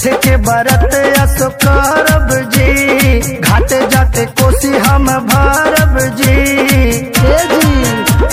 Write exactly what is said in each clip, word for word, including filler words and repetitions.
छठ के बरत असो करब जी, घाट जाके कोसी हम भरब जी। हे जी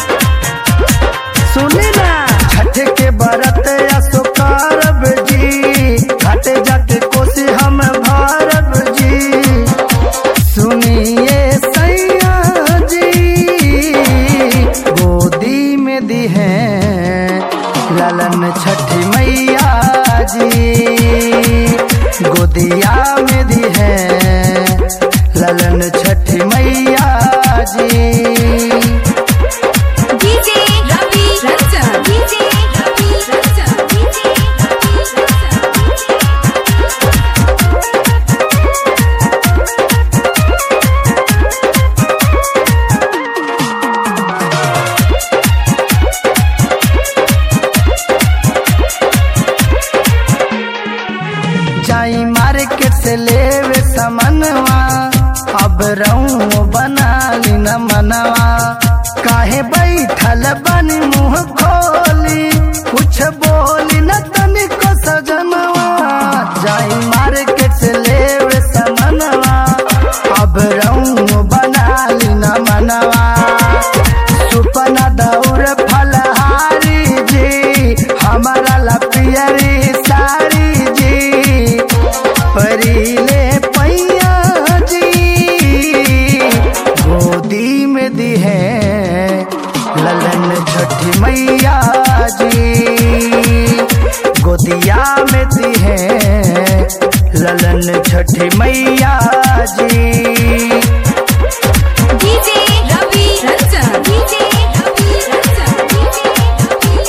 सुनी ना, छठ के बरत असो करब जी, घाट जाके कोसी हम भरब जी। सुनिए सैया जी, गोदी में दी है ललन छठी मैया जी, गोदिया में दी है ललन Chhathi Maiya ji. DJ Ravi Ranjan, DJ Ravi Ranjan, DJ Ravi जाई मार्केट से लेवे समनवा, अब रहूं बना ली न मनवा। काहे बैठल बनी मुँह खोली, कुछ बोली न तनिको सजनवा। जाई मार्केट से लेवे समनवा, अब रहूं बना ली न मनवा। सुपना दौर फलहारी जी, हमारा लपियरी साड़ी जी। परीले पैया जी, गोदी में दी है ललन छठी मैया जी, गोदिया में दी है ललन Chhathi Maiya ji. DJ Ravi Ranjan, DJ Ravi Ranjan, DJ Ravi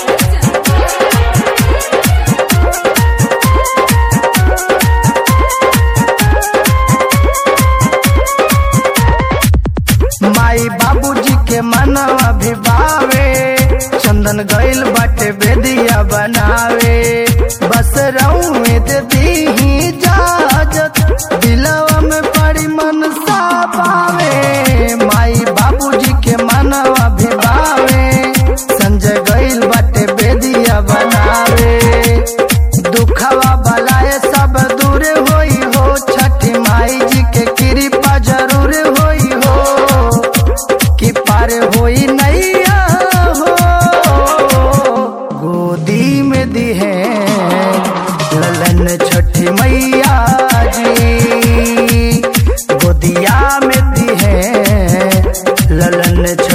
Ranjan. माई बाबूजी के मनवा भी बावे, चंदन गइल बाटे बेदिया बनावे। बस रहूं दे दी इजाजत, दिलवा में पड़ी मन सा पावे। माई बाबूजी के मनवा भी बावे, संजय गइल बाटे बेदिया बनावे। दुखवा बलाए सब दूर होई हो, छठी माई जी के कृपा जरूर होई हो, कि पार होई नैया हो। गोदी में दी है ललन छठी मैया जी, गोदिया में दी है ललन